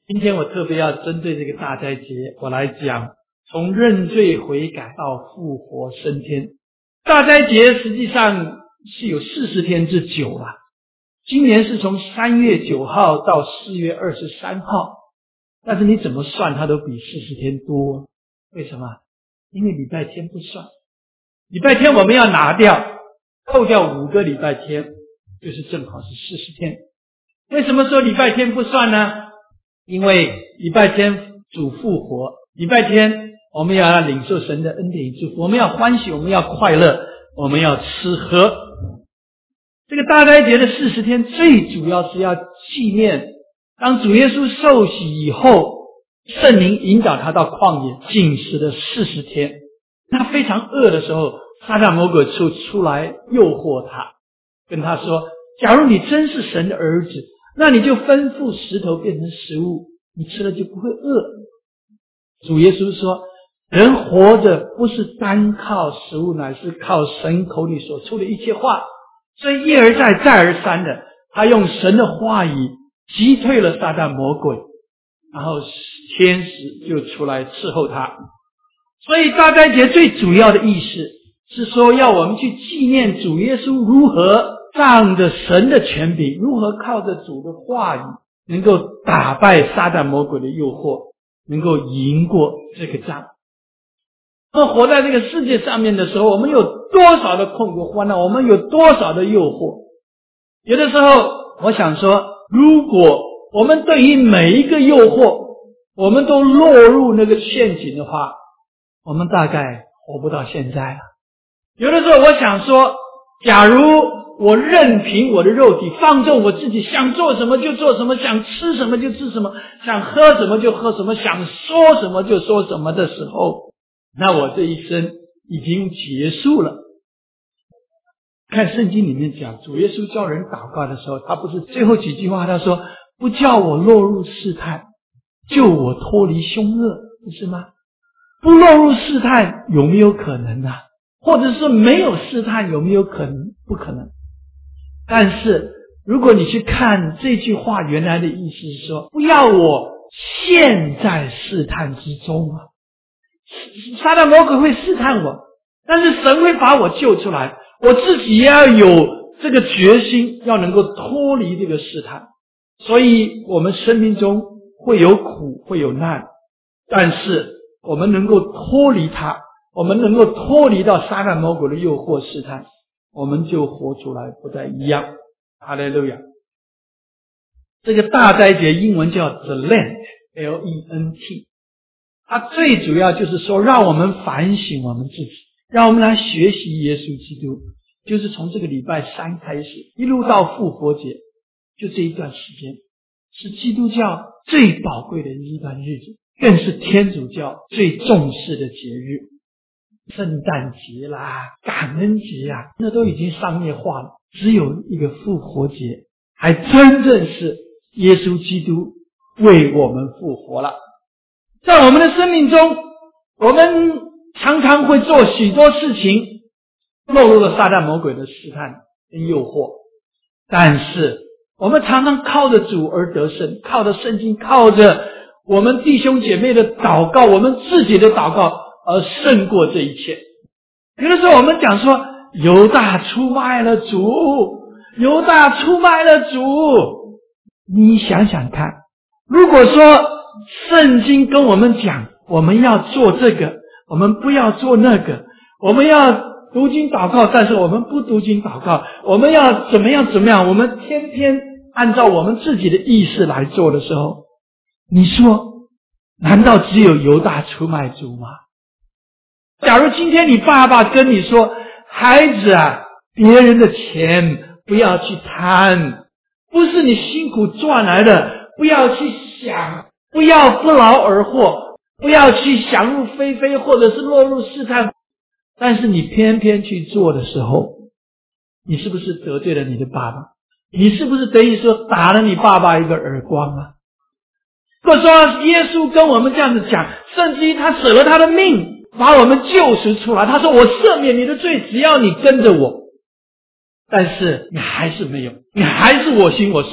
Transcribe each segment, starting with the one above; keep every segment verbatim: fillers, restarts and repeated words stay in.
今天我特别要针对这个大斋节，我来讲从认罪悔改到复活升天。大斋节实际上是有四十天之久啊，今年是从三月九号到四月二十三号，但是你怎么算它都比四十天多。为什么？因为礼拜天不算，礼拜天我们要拿掉，扣掉五个礼拜天，就是正好是四十天。为什么说礼拜天不算呢？因为礼拜天主复活，礼拜天我们要领受神的恩典与祝福，我们要欢喜，我们要快乐，我们要吃喝。这个大斋节的四十天最主要是要纪念当主耶稣受洗以后，圣灵引导他到旷野禁食的四十天，他非常饿的时候，撒旦魔鬼出出来诱惑他，跟他说，假如你真是神的儿子，那你就吩咐石头变成食物，你吃了就不会饿。主耶稣说，人活着不是单靠食物，乃是靠神口里所出的一切话。所以一而再再而三的，他用神的话语击退了撒旦魔鬼，然后天使就出来伺候他。所以大斋节最主要的意思是说，要我们去纪念主耶稣如何仗着神的权柄，如何靠着主的话语能够打败撒旦魔鬼的诱惑，能够赢过这个仗。那么活在这个世界上面的时候，我们有多少的困苦患难，我们有多少的诱惑。有的时候我想说，如果我们对于每一个诱惑我们都落入那个陷阱的话，我们大概活不到现在了。有的时候我想说，假如我任凭我的肉体放纵我自己，想做什么就做什么，想吃什么就吃什么，想喝什么就喝什么，想说什么就说什么的时候，那我这一生已经结束了。看圣经里面讲，主耶稣叫人祷告的时候，他不是最后几句话他说，不叫我落入试探，救我脱离凶恶，不是吗？不落入试探有没有可能啊？或者是没有试探有没有可能？不可能。但是如果你去看这句话原来的意思是说，不要我陷在试探之中啊。撒旦魔鬼会试探我，但是神会把我救出来，我自己也要有这个决心，要能够脱离这个试探。所以我们生命中会有苦，会有难，但是我们能够脱离它，我们能够脱离到撒旦魔鬼的诱惑试探，我们就活出来不再一样。哈利路亚。这个大斋节英文叫 The Lent L E N T， 它最主要就是说让我们反省我们自己，让我们来学习耶稣基督，就是从这个礼拜三开始一路到复活节，就这一段时间是基督教最宝贵的一段日子，更是天主教最重视的节日。圣诞节啦，感恩节啊，那都已经商业化了，只有一个复活节还真正是耶稣基督为我们复活了。在我们的生命中，我们常常会做许多事情，落入了撒旦魔鬼的试探跟诱惑，但是我们常常靠着主而得胜，靠着圣经，靠着我们弟兄姐妹的祷告，我们自己的祷告而胜过这一切。有的时候我们讲说，犹大出卖了主，犹大出卖了主。你想想看，如果说圣经跟我们讲，我们要做这个，我们不要做那个，我们要读经祷告，但是我们不读经祷告，我们要怎么样怎么样，我们天天按照我们自己的意识来做的时候，你说难道只有犹大出卖主吗？假如今天你爸爸跟你说，孩子啊，别人的钱不要去贪，不是你辛苦赚来的，不要去想，不要不劳而获，不要去想入非非，或者是落入试探，但是你偏偏去做的时候，你是不是得罪了你的爸爸？你是不是等于说打了你爸爸一个耳光啊？如果说耶稣跟我们这样子讲，甚至于他舍了他的命把我们救赎出来，他说我赦免你的罪，只要你跟着我，但是你还是没有，你还是我行我素，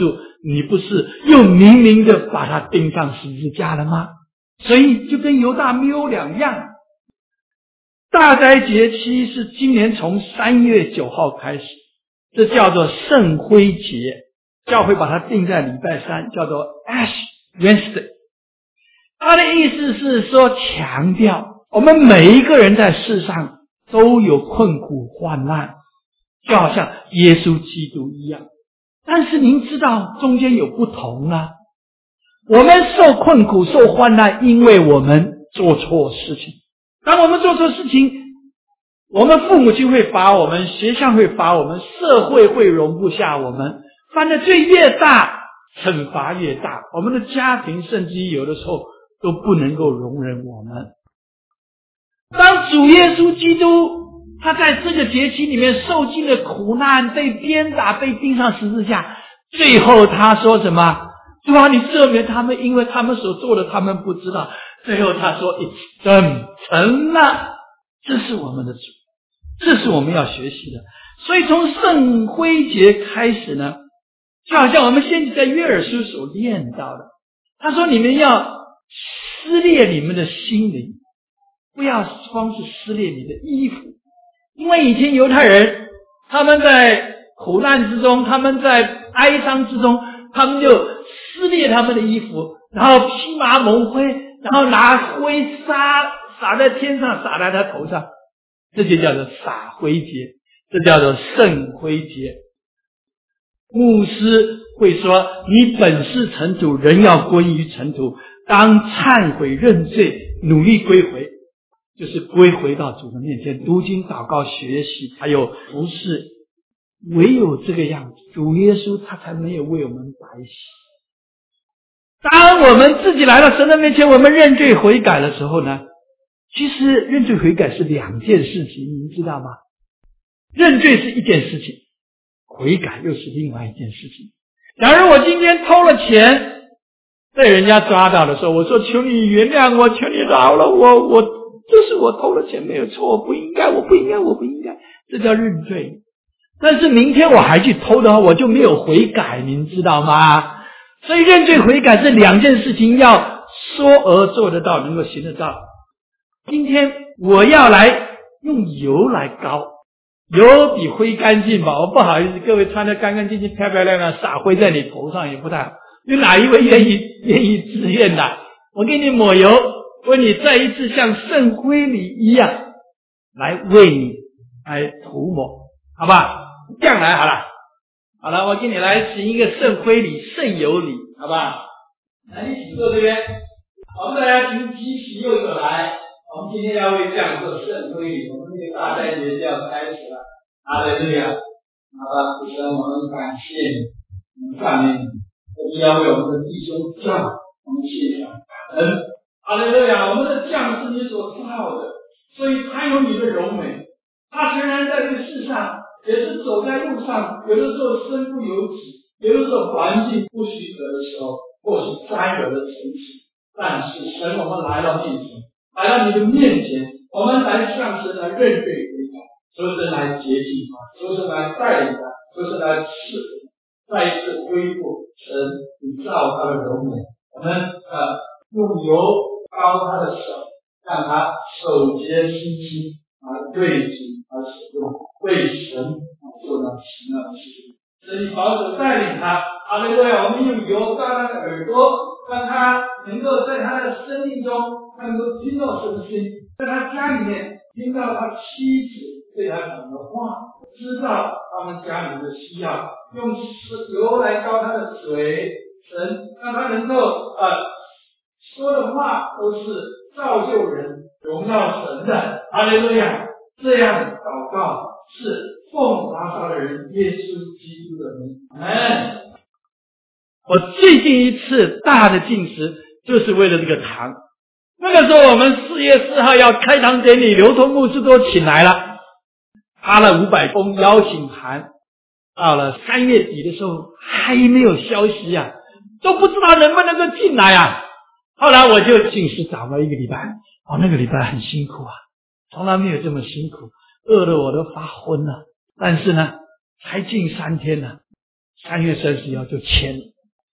你不是又明明的把他钉上十字架了吗？所以就跟犹大没有两样。大斋节期是今年从三月九号开始，这叫做圣灰节，教会把它定在礼拜三，叫做 Ash Wednesday。 它的意思是说，强调我们每一个人在世上都有困苦患难，就好像耶稣基督一样。但是您知道中间有不同啊，我们受困苦受患难，因为我们做错事情。当我们做错事情，我们父母亲会罚我们，学校会罚我们，社会会容不下我们，犯的罪越大，惩罚越大，我们的家庭甚至有的时候都不能够容忍我们。当主耶稣基督他在这个节期里面受尽了苦难，被鞭打，被钉上十字架，最后他说什么？主啊，你赦免他们，因为他们所做的他们不知道。最后他说 It's done， 成了。这是我们的主，这是我们要学习的。所以从圣灰节开始呢，就好像我们先在约珥书所念到的，他说你们要撕裂你们的心灵，不要光是撕裂你的衣服。因为以前犹太人他们在苦难之中，他们在哀伤之中，他们就撕裂他们的衣服，然后披麻蒙灰，然后拿灰撒撒在天上，撒在他头上，这就叫做撒灰节，这叫做圣灰节。牧师会说，你本是尘土，人要归于尘土，当忏悔认罪，努力归回，就是归回到主的面前，读经祷告学习还有服侍。唯有这个样子，主耶稣他才没有为我们白洗。当我们自己来到神的面前，我们认罪悔改的时候呢，其实认罪悔改是两件事情，您知道吗？认罪是一件事情，悔改又是另外一件事情。假如我今天偷了钱，被人家抓到的时候，我说求你原谅我，求你饶了我，我就是我偷了钱没有错，我不应该，我不应该，我不应该，这叫认罪。但是明天我还去偷的话，我就没有悔改，您知道吗？所以认罪悔改这两件事情要说而做得到，能够行得到。今天我要来用油来膏，油比灰干净吧，我不好意思，各位穿得干干净净漂漂亮亮，撒灰在你头上也不太好，有哪一位愿意愿意自愿的？我给你抹油，为你再一次像圣灰礼一样来为你来涂抹，好吧？这样来好了，好了，我给你来行一个圣灰礼、圣油礼，好吧？来，你请坐这边。我们大家请举起右手来。我们今天要为这样做圣灰礼，我们这个大斋节就要开始了。哈利路亚！好吧，主神，我们感谢你，我们赞美你，我们要为我们的弟兄降，我们谢上感恩。哈利路亚！我们的降是你所造的，所以他有你的柔美。他虽然在这个世上也是走在路上，有的时候身不由己，有的时候环境不许可的时候，或是灾厄的成绩，但是神，我们来到面前，来到你的面前，我们来向神来认罪悔改，求神来洁净他，求神来带领他，求神来赐福，再一次恢复神你造他的柔美。我们呃用油膏他的手，让他手洁心清，而对主而使用，为神做那奇妙的事情。神你保守带领他，哈利路亚！我们用油膏他的耳朵，让他能够在他的生命中能够听到神的声音，在他家里面听到他妻子对他讲的话，知道他们家里的需要，用油来膏他的嘴，神让他能够呃说的话都是造就人、荣耀神的，哈利路亚！这样祷告是奉拿撒勒人耶稣基督的名，阿们。我最近一次大的进食就是为了这个堂。那个时候我们四月四号要开堂典礼，流通牧师都请来了，发了五百封邀请函。到了三月底的时候还没有消息啊，都不知道能不能够进来啊。后来我就进食找了一个礼拜，哦，那个礼拜很辛苦啊，从来没有这么辛苦，饿得我都发昏了。但是呢，才进三天了，三月三十号就签了。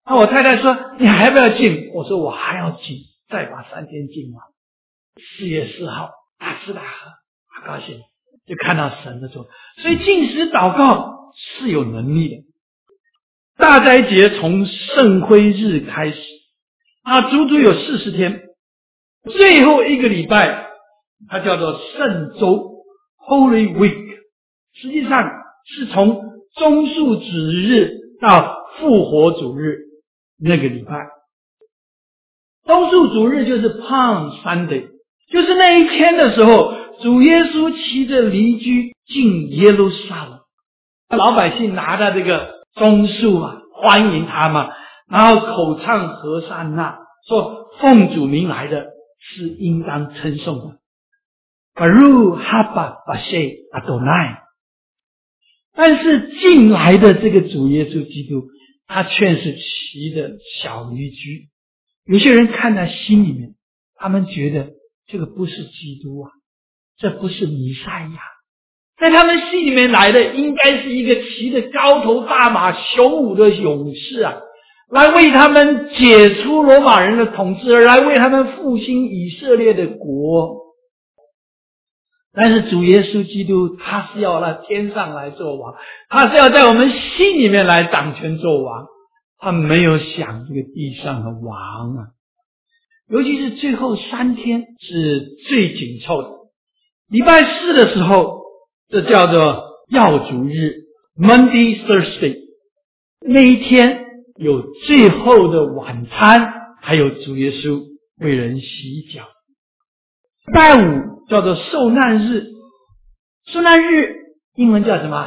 那我太太说你还不要进？我说我还要进，再把三天进完。四月四号大吃大喝，好高兴，就看到神的作。所以禁食祷告是有能力的。大斋节从圣灰日开始，那足足有四十天，最后一个礼拜它叫做圣周 Holy Week， 实际上是从棕树子日到复活主日那个礼拜。棕树主日就是 Palm Sunday， 就是那一天的时候，主耶稣骑着驴驹进耶路撒冷，老百姓拿着这个棕树啊欢迎他嘛，然后口唱和散那，说奉主名来的是应当称颂的。Baruch haba bashe Adonai。但是进来的这个主耶稣基督，他却是骑着小驴驹。有些人看在心里面，他们觉得这个不是基督啊，这不是弥赛亚。在他们心里面来的应该是一个骑着高头大马雄武的勇士啊，来为他们解除罗马人的统治，而来为他们复兴以色列的国。但是主耶稣基督他是要在天上来做王，他是要在我们心里面来掌权做王，他没有想这个地上的王啊。尤其是最后三天是最紧凑的。礼拜四的时候，这叫做耀主日 Monday Thursday， 那一天有最后的晚餐，还有主耶稣为人洗脚。礼拜五叫做受难日，受难日英文叫什么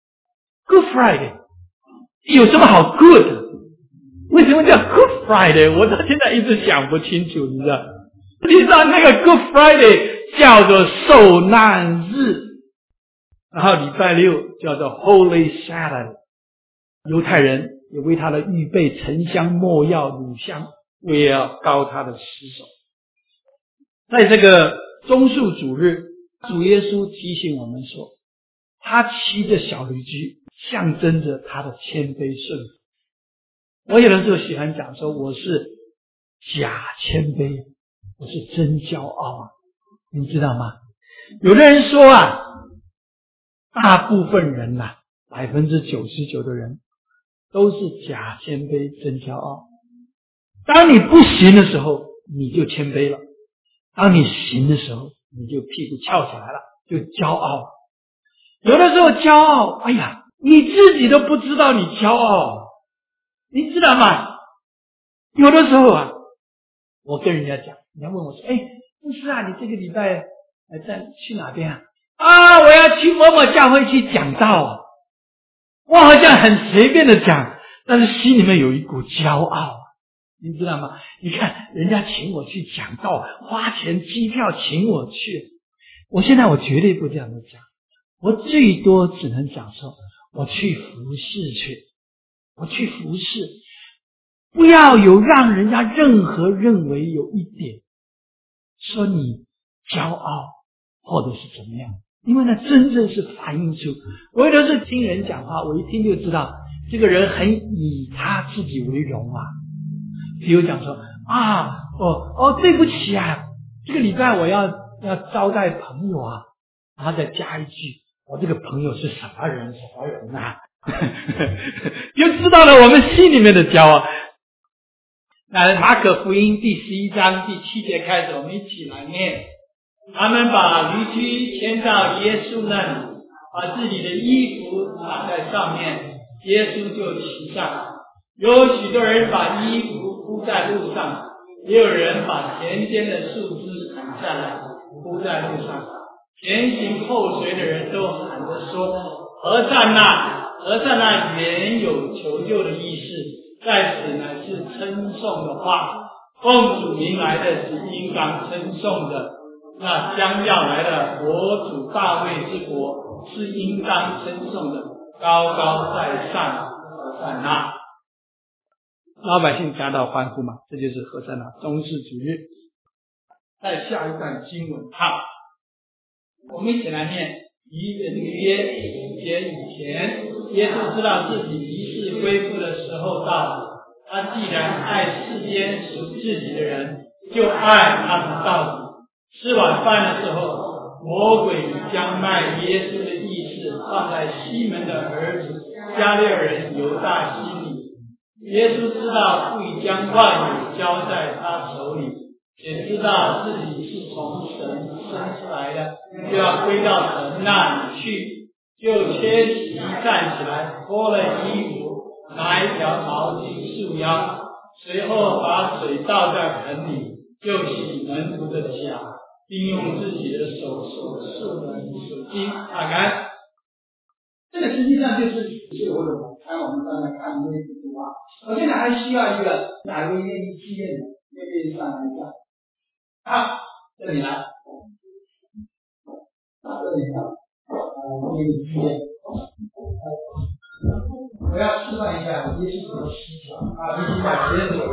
Good Friday。 有什么好 good？ 为什么叫 Good Friday？ 我到现在一直想不清楚，你知道，实际上那个 Good Friday 叫做受难日，然后礼拜六叫做 Holy Sabbath。 犹太人也为他的预备沉香、没药、乳香，为要膏他的尸首。在这个棕树主日，主耶稣提醒我们说，他骑着小驴驹，象征着他的谦卑顺服。我有的时候喜欢讲说，我是假谦卑，我是真骄傲啊，你知道吗？有的人说啊，大部分人呐、啊，百分之九十九的人都是假谦卑真骄傲。当你不行的时候，你就谦卑了；当你行的时候，你就屁股翘起来了，就骄傲。有的时候骄傲，哎呀，你自己都不知道你骄傲，你知道吗？有的时候啊，我跟人家讲，人家问我说，哎，牧师啊，你这个礼拜在去哪边啊？啊，我要去某某教会去讲道啊。我好像很随便的讲，但是心里面有一股骄傲，你知道吗？你看人家请我去讲道，花钱机票请我去，我现在我绝对不这样子讲，我最多只能讲说我去服侍去，我去服侍，不要有让人家任何认为有一点说你骄傲或者是怎么样，因为呢真正是反映出，我有的是听人讲话，我一听就知道这个人很以他自己为荣啊。比如讲说啊，哦哦，对不起啊，这个礼拜我要要招待朋友啊，然后再加一句，我这个朋友是什么人什么人啊，就知道了我们心里面的骄傲。那马可福音第十一章第七节开始，我们一起来念。他们把驴驹牵到耶稣那里，把自己的衣服拿在上面，耶稣就骑上。有许多人把衣服铺在路上，也有人把田间的树枝砍下来铺在路上。前行后随的人都喊着说：何善那，何善那，原有求救的意思，在此乃是称颂的话。奉主名来的是应当称颂的，那将要来的国主大卫之国是应当称颂的，高高在上，何善那。老百姓感到欢呼嘛，这就是何善那，中世主日。在下一段经文，好，我们一起来念。一这个约五节以前，耶稣知道自己离世归父的时候到了， 他既然爱世间属自己的人，就爱他们到底。吃晚饭的时候，魔鬼将卖耶稣的意思放在西门的儿子加略人犹大心里。耶稣知道父已将万有交在他手里，也知道自己是从神生出来的，就要归到神那里去，就切洗站起来，脱了衣服，拿一条毛巾束腰，随后把水倒在盆里，就洗门徒的脚，并用自己的手所束的手巾擦干。这个实际上就是是我的晚餐，我们刚才看的那幅画。我现在还需要一个哪位愿意纪念的，愿意上来一下。好，这里来，啊，这里来，呃，我给你纪念。我要示范一下耶稣怎么洗脚啊！必须把鞋子，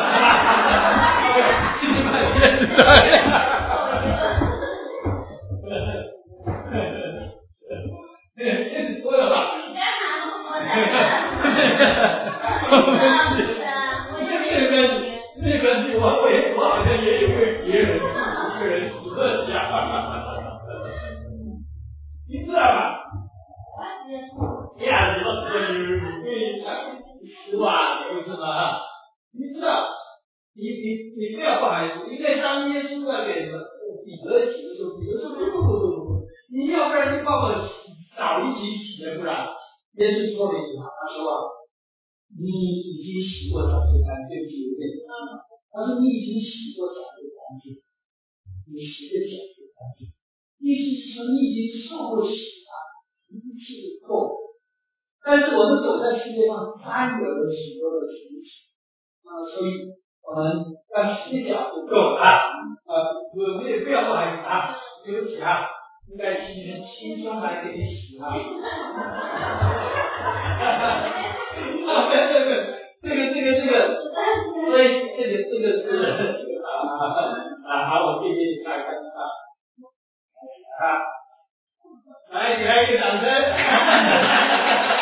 必须把鞋子脱下。我有吧？你干嘛那么多那个那个我我我好像也有为别人一个人洗了脚，你知道吧？呀，你老师你你对实话为什么？你知道？你你你不要不好意思，因为当耶稣在给彼得洗的时候，彼得说不不不不不，你要不然就帮我早一起洗的，不然耶稣说了一句话，他说你已经洗过澡最干净，对不起，对不起。他说你已经洗过澡最干净，你洗的脚最干净，意思是说你已经受过洗了，一次够。但是我们走在世界上，还有了许多的情形，啊，所以我们要洗脚就够了啊，呃，我也不要不好意思啊，对不起啊，应该今天轻松来给你洗啊。啊，对对对，这个这个这个，所以这个这个是啊啊，好，我给你看看啊啊，来，给他一个掌声。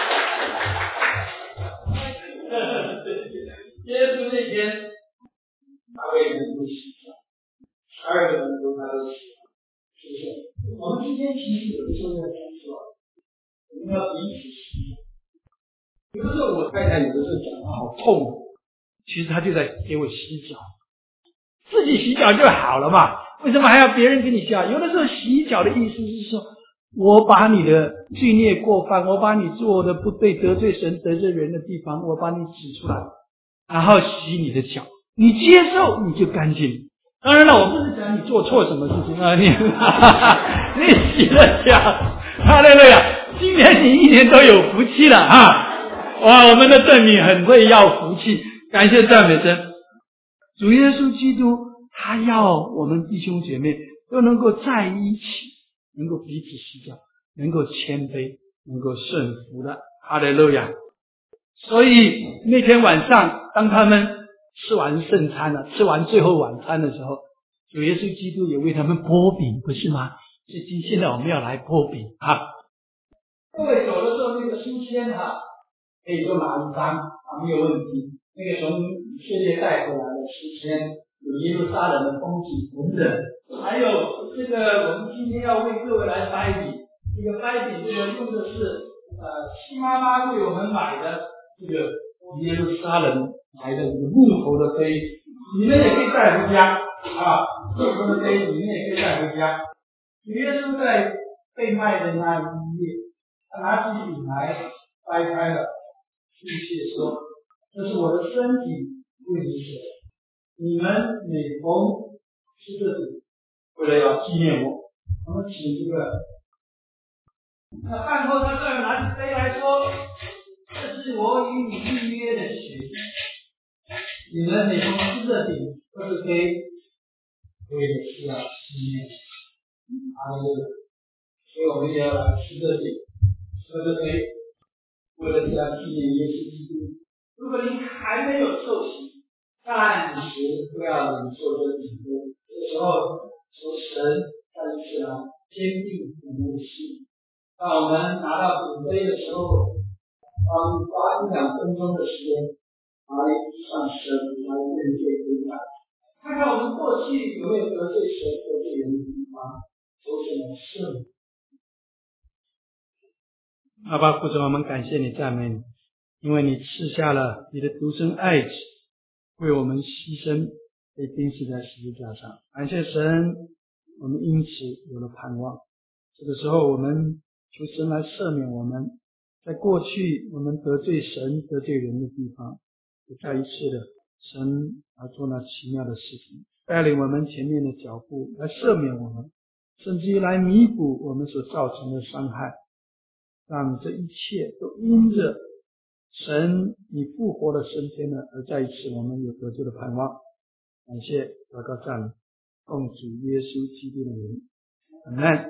耶稣那天，八位人都洗脚，十二个人都他都洗了，是不是？我们之间其实有的时候要这样做，我们要彼此洗脚。有的时候我太太有的时候讲话好痛，其实她就在给我洗脚，自己洗脚就好了嘛，为什么还要别人给你洗脚？有的时候洗脚的意思是说，我把你的罪孽过犯，我把你做的不对、得罪神、得罪人的地方，我把你指出来，然后洗你的脚，你接受你就干净。当然了，我不是讲你做错什么事情啊，你你洗了脚，哈利路亚！今年你一年都有福气了啊！哇，我们的证明很会要福气，感谢赞美神。主耶稣基督他要我们弟兄姐妹都能够在一起，能够彼此洗脚，能够谦卑，能够顺服的，哈利路亚！所以那天晚上当他们吃完圣餐了，吃完最后晚餐的时候，主耶稣基督也为他们剥饼，不是吗？所以现在我们要来剥饼啊！各位走的时候那个书签啊，可以多拿一张啊，没有问题。那个从以色列带回来的书签，有耶路撒冷的风景等等，还有这个我们今天要为各位来掰饼，这个掰饼这个用的是呃七妈妈为我们买的这个耶路撒冷来的这个木头的杯，你们也可以带回家啊，木头的杯你们也可以带回家。主耶稣在被卖的那一夜，他拿起饼来掰开了，并且说：“这是我的身体，为你舍的。你们每逢吃这饼，为了要纪念我。”我们请这个。那饭后他再拿起杯来说：“这是我与你立约的血。你们每逢吃这饼，都是可以为的是要纪念。”哈利路亚！所以我们也要来吃这饼，喝这杯，为了是要纪念耶稣基督。如果您还没有受洗，暂时不要领受这饼杯。这个时候，求神再一次来坚定我们的心。当我们拿到饼杯的时候，花一两分钟的时间， 来向神来认罪悔改，看看我们过去有没有得罪神得罪人的地方，求神来赦免。阿爸父神，我们感谢你赞美你，因为你赐下了你的独生爱子，为我们牺牲，被钉死在十字架上。感谢神，我们因此有了盼望。这个时候我们求神来赦免我们在过去我们得罪神得罪人的地方，再一次的神来做那奇妙的事情，带领我们前面的脚步，来赦免我们，甚至于来弥补我们所造成的伤害，让这一切都因着神你复活的升天了，而再一次我们有得救的盼望。感谢祷告赞美，奉主耶稣基督的名，阿们。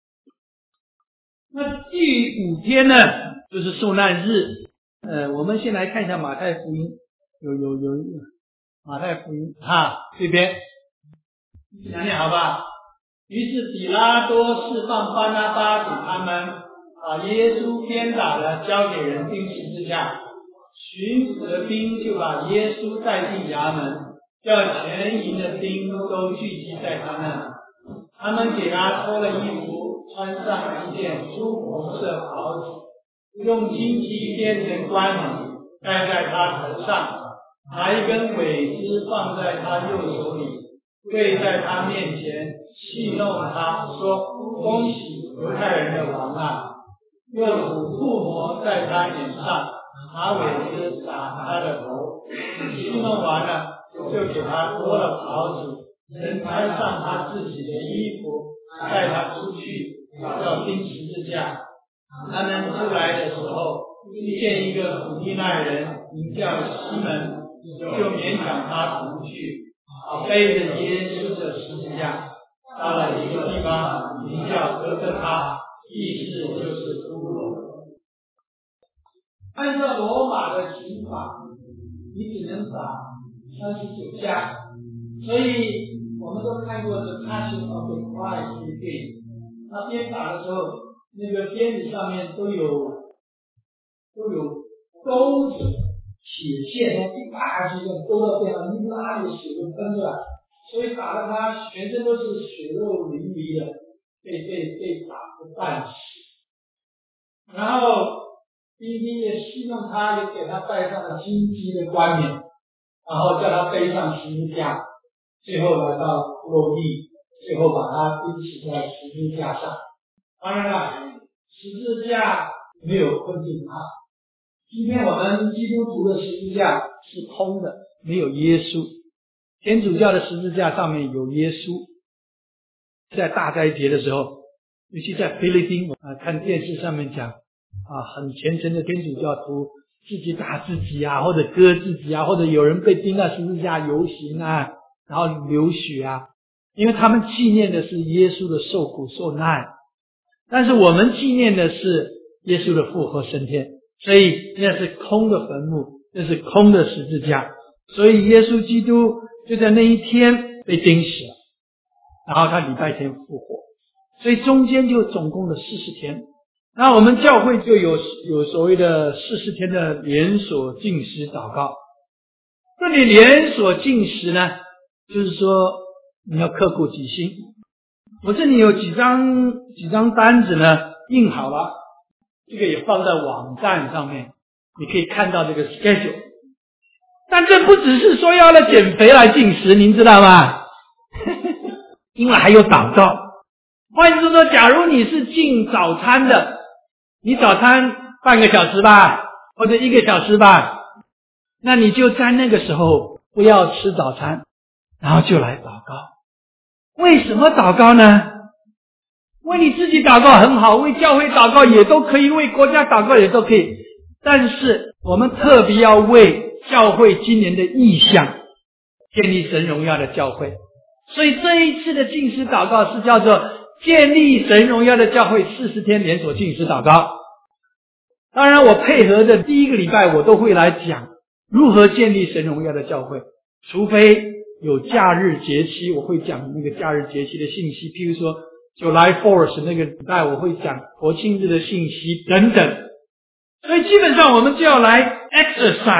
那第五天呢，就是受难日。呃，我们先来看一下马太福音，有有有马太福音啊，这边讲讲好吧。于是比拉多释放巴拿巴给他们，把耶稣鞭打了，交给人钉十字架。巡抚的兵就把耶稣带进衙门，叫全营的兵都聚集在他那。他们给他脱了衣服，穿上一件朱红色袍子，用荆棘编成冠冕戴在他头上，拿一根苇枝放在他右手里，跪在他面前戏弄他，说：恭喜犹太人的王啊！又吐吐沫在他脸上，拿苇枝打他的头。戏弄完了，就给他脱了袍子，人穿上他自己的衣服，带他出去，要钉十字架。他们出来的时候，遇见一个古利奈人，名叫西门，就勉强他同去，背着耶稣的十字架，到了一个地方，名叫哥哥他，意思就是骷髅。按照罗马的刑法，你只能打三十九下，所以我们都看过的《Passion of the Christ》的电影，那鞭打的时候，那个鞭子上面都有都有钩子、铁线，一打下去就勾到边上，一拉有血就喷出来，所以打得他全身都是血肉淋漓的，被被被打个半死。然后兵丁也戏弄他，也给他戴上了荆棘的冠冕，然后叫他背上十字架，最后来到落地，最后把他钉死在十字架上。当然了，十字架没有困进他。今天我们基督徒的十字架是空的，没有耶稣。天主教的十字架上面有耶稣。在大斋节的时候，尤其在菲律宾啊，看电视上面讲啊，很虔诚的天主教徒自己打自己啊，或者割自己啊，或者有人被钉在十字架游行啊，然后流血啊，因为他们纪念的是耶稣的受苦受难，但是我们纪念的是耶稣的复活升天，所以那是空的坟墓，那是空的十字架，所以耶稣基督就在那一天被钉死了，然后他礼拜天复活，所以中间就总共的四十天。那我们教会就有有所谓的四十天的连锁禁食祷告。这里连锁禁食呢，就是说你要刻苦己心。我这里有几张几张单子呢，印好了，这个也放在网站上面，你可以看到这个 schedule。但这不只是说要来减肥来禁食，您知道吗？因为还有祷告。换句话说，假如你是禁早餐的，你早餐半个小时吧，或者一个小时吧，那你就在那个时候不要吃早餐，然后就来祷告。为什么祷告呢？为你自己祷告很好，为教会祷告也都可以，为国家祷告也都可以，但是我们特别要为教会今年的意向，建立神荣耀的教会。所以这一次的禁食祷告是叫做建立神荣耀的教会四十天连锁禁食祷告。当然我配合的第一个礼拜我都会来讲如何建立神荣耀的教会，除非有假日节期，我会讲那个假日节期的信息，譬如说 July fourth 那个礼拜我会讲国庆日的信息等等。所以基本上我们就要来 exercise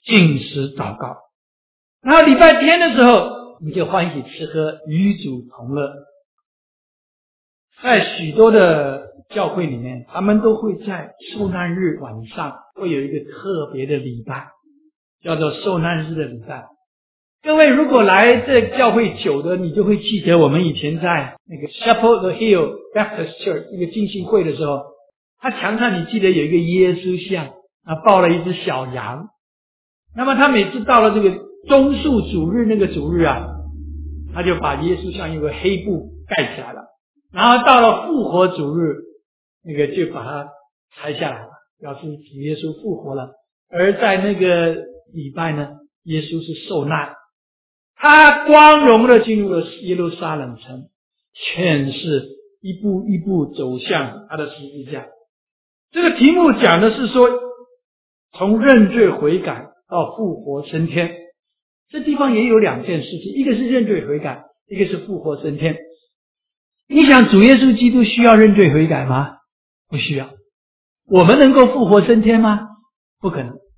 禁食祷告。然后礼拜天的时候，你就欢喜吃喝，与主同乐。在许多的教会里面，他们都会在受难日晚上会有一个特别的礼拜，叫做受难日的礼拜。各位如果来这教会久的，你就会记得我们以前在那个 Chapel the Hill Baptist Church 那个浸信会的时候，他墙上你记得有一个耶稣像，啊，抱了一只小羊。那么他每次到了这个棕树主日那个主日啊，他就把耶稣像用个黑布盖起来了。然后到了复活主日，那个就把它拆下来了，表示主耶稣复活了。而在那个礼拜呢，耶稣是受难，他光荣的进入了耶路撒冷城，全是一步一步走向他的十字架。这个题目讲的是说，从认罪悔改到复活升天。这地方也有两件事情，一个是认罪悔改，一个是复活升天。你想主耶稣基督需要认罪悔改吗？不需要。我们能够复活升天吗？不可能。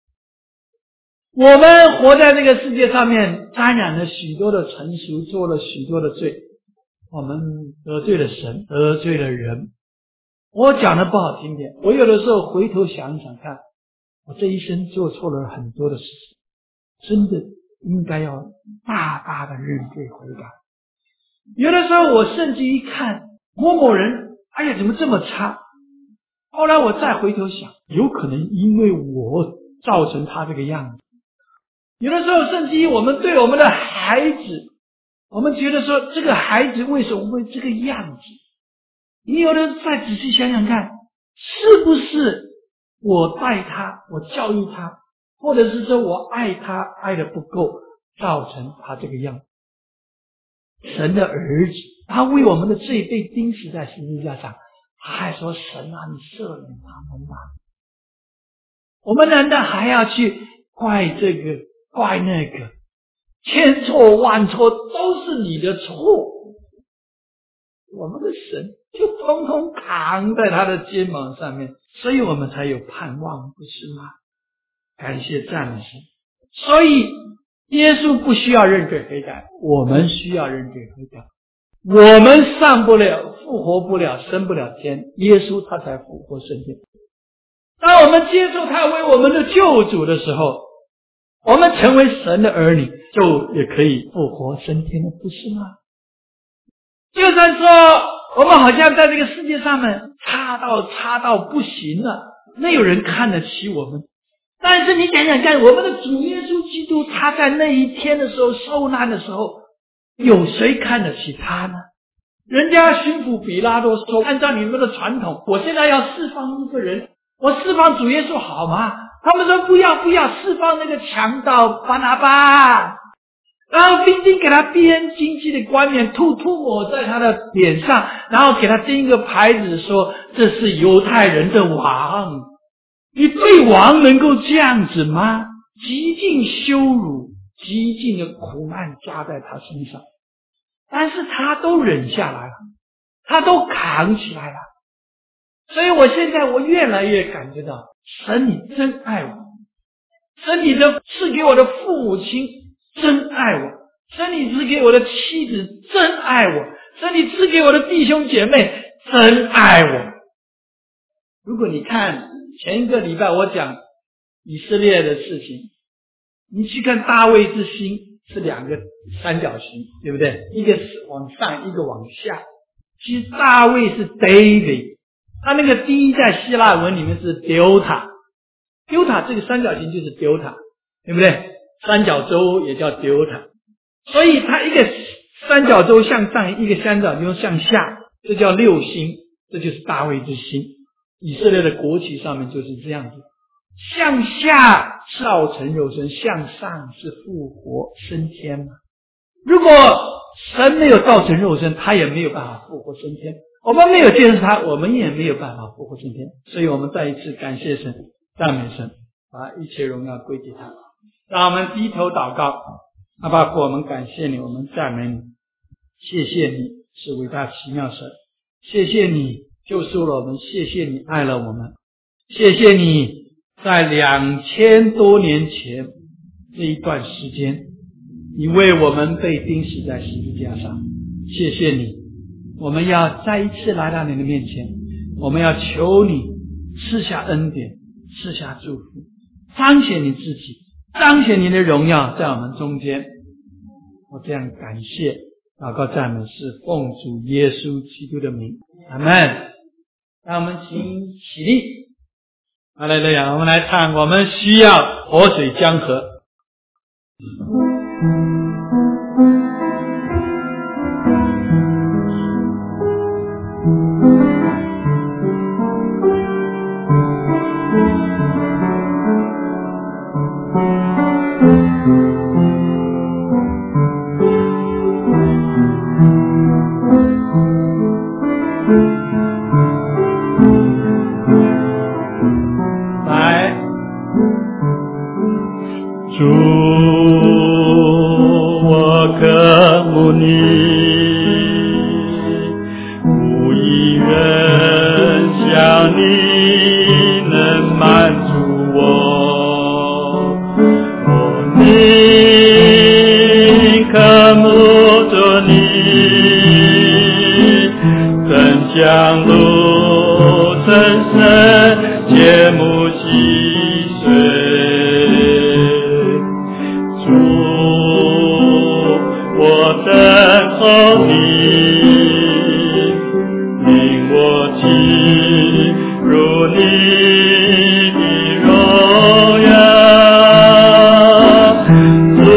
我们活在这个世界上面，沾染了许多的成熟，做了许多的罪，我们得罪了神，得罪了人。我讲的不好听点，我有的时候回头想一想看，我这一生做错了很多的事情，真的应该要大大的认罪悔改。有的时候我甚至一看某某人，哎呀怎么这么差，后来我再回头想，有可能因为我造成他这个样子。有的时候甚至于我们对我们的孩子，我们觉得说这个孩子为什么会这个样子，你有的再仔细想想看，是不是我带他，我教育他，或者是说我爱他爱的不够，造成他这个样子。神的儿子，他为我们的罪被钉死在十字架上，他还说神啊，你赦免他们吧。我们难道还要去怪这个怪那个，千错万错都是你的错，我们的神就通通扛在他的肩膀上面，所以我们才有盼望，不是吗？感谢赞美神。所以耶稣不需要认罪悔改，我们需要认罪悔改。我们上不了，复活不了，升不了天，耶稣他才复活升天。当我们接受他为我们的救主的时候，我们成为神的儿女，就也可以复活升天了，不是吗？就算说我们好像在这个世界上面差到差到不行了，没有人看得起我们。但是你想想看，我们的主耶稣基督，他在那一天的时候受难的时候，有谁看得起他呢？人家巡抚比拉多说，按照你们的传统，我现在要释放一个人，我释放主耶稣好吗？他们说不要不要，释放那个强盗巴拿巴。然后兵丁给他编荆棘的冠冕，吐吐抹在他的脸上，然后给他钉一个牌子说，这是犹太人的王。你对王能够这样子吗？极尽羞辱，极尽的苦难加在他身上，但是他都忍下来了，他都扛起来了。所以我现在我越来越感觉到，神你真爱我，神你的赐给我的父母亲真爱我，神你赐给我的妻子真爱我，神你赐给我的弟兄姐妹真爱我。如果你看前一个礼拜我讲以色列的事情，你去看大卫之星是两个三角形，对不对？一个是往上，一个往下。其实大卫是 David， 他那个第一在希腊文里面是 Delta， Delta 这个三角形就是 Delta， 对不对？三角洲也叫 Delta， 所以它一个三角洲向上，一个三角洲向下，这叫六星，这就是大卫之星。以色列的国旗上面就是这样子，向下是造成肉身，向上是复活升天嘛。如果神没有造成肉身，他也没有办法复活升天，我们没有接受他，我们也没有办法复活升天。所以我们再一次感谢神，赞美神，把一切荣耀归给他。让我们低头祷告。阿爸父，我们感谢你，我们赞美你，谢谢你是伟大奇妙神，谢谢你救赎了我们，谢谢你爱了我们，谢谢你在两千多年前这一段时间，你为我们被钉死在十字架上，谢谢你。我们要再一次来到你的面前，我们要求你赐下恩典，赐下祝福，彰显你自己，彰显你的荣耀在我们中间。我这样感谢祷告赞美是奉主耶稣基督的名，阿们。让我们请起立，好，来来，我们来唱我们需要活水江河。 主，我渴慕你，无一人像你能满足我，我宁渴慕着你，真将路深深切慕细碎。等候你，令我进入你的荣耀。主，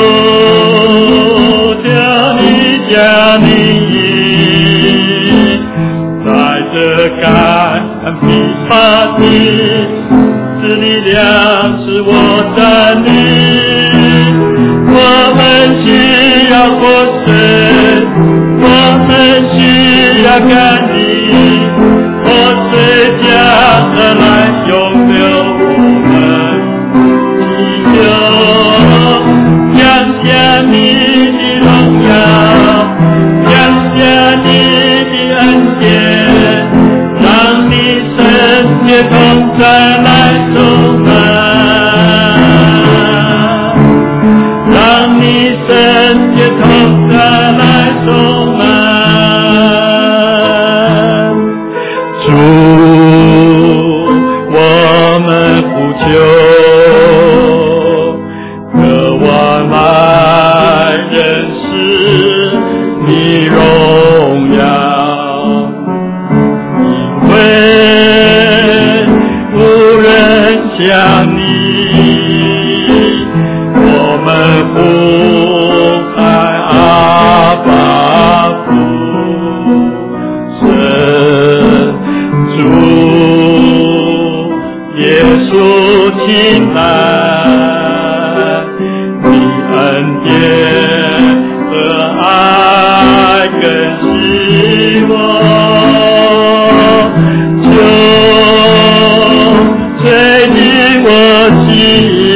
求你加你意，在这干疲乏的是力量使我站立。我们需要活水，我们需要干你，活水江河来永留我们。祈求降下你的荣耀，降下你的恩典，让你圣洁同在来充满。让你圣洁同在来充满，主，我们呼求，渴望来认识你荣耀，因为无人像你。我们呼喊阿爸父，神主耶稣亲来，你恩典和爱更新我，就催你我心。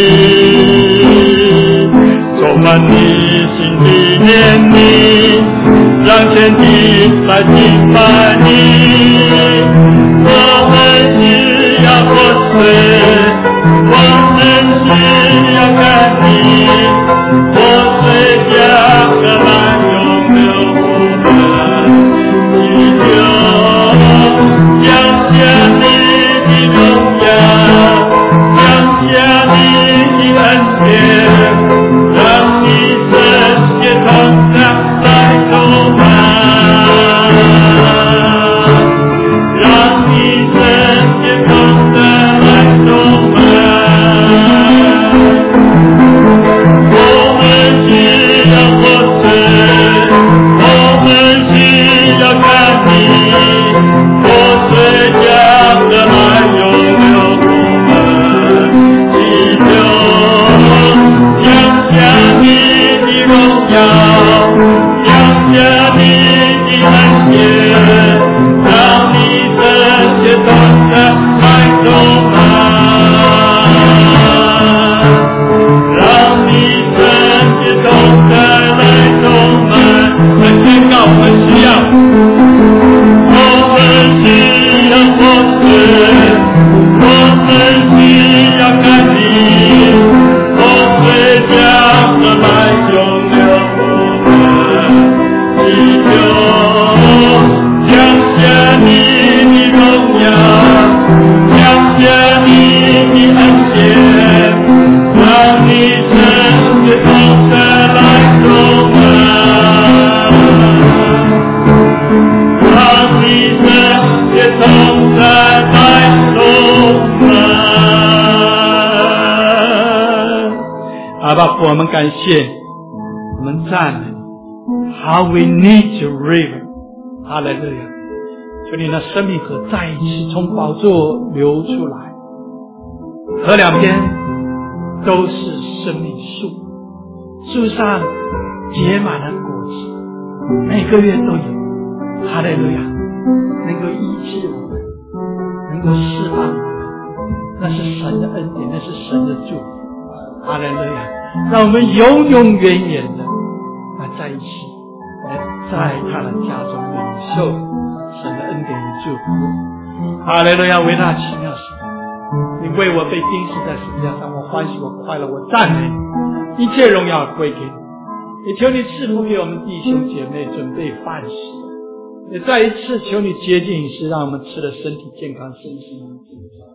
充满你心的怜悯，让全地来敬拜你。我们需要活水，我们需要干你，活水江河来永留我们。祈求降下你的荣耀，降下你的恩典，让你圣洁同在来充满，让你圣洁同在来充满。我们需要活水，我们需要干你，活水江河来永留我们。祈求降下你的荣耀，降下你的恩典，让你圣洁同在来充满，让你圣洁同在来充满。来宣告我们需要，我们需要活水，我们需要我们感谢，我们赞美你。How we need your river， 哈利路亚！求你那生命河再一次从宝座流出来，河两边都是生命树，树上结满了果子，每个月都有。哈利路亚！能够医治我们，能够释放我们，那是神的恩典，那是神的祝福。哈利路亚！让我们永永远远的来在一起，来在他的家中领受神的恩典与祝福。哈利路亚！为那奇妙神，你为我被钉死在十字架上，我欢喜，我快乐，我赞美你，一切荣耀归给你。也求你赐福给我们弟兄姐妹准备饭食，也再一次求你洁净饮食，让我们吃的身体健康，身心灵健康。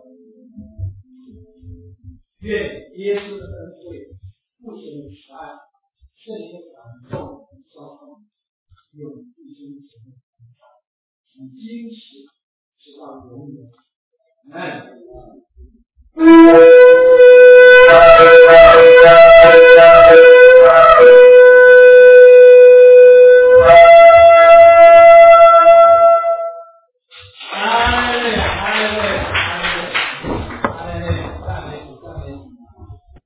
愿耶稣的恩惠、父神的慈爱、圣灵的感动与交通，用弟兄姐妹从今时直到永远。阿们。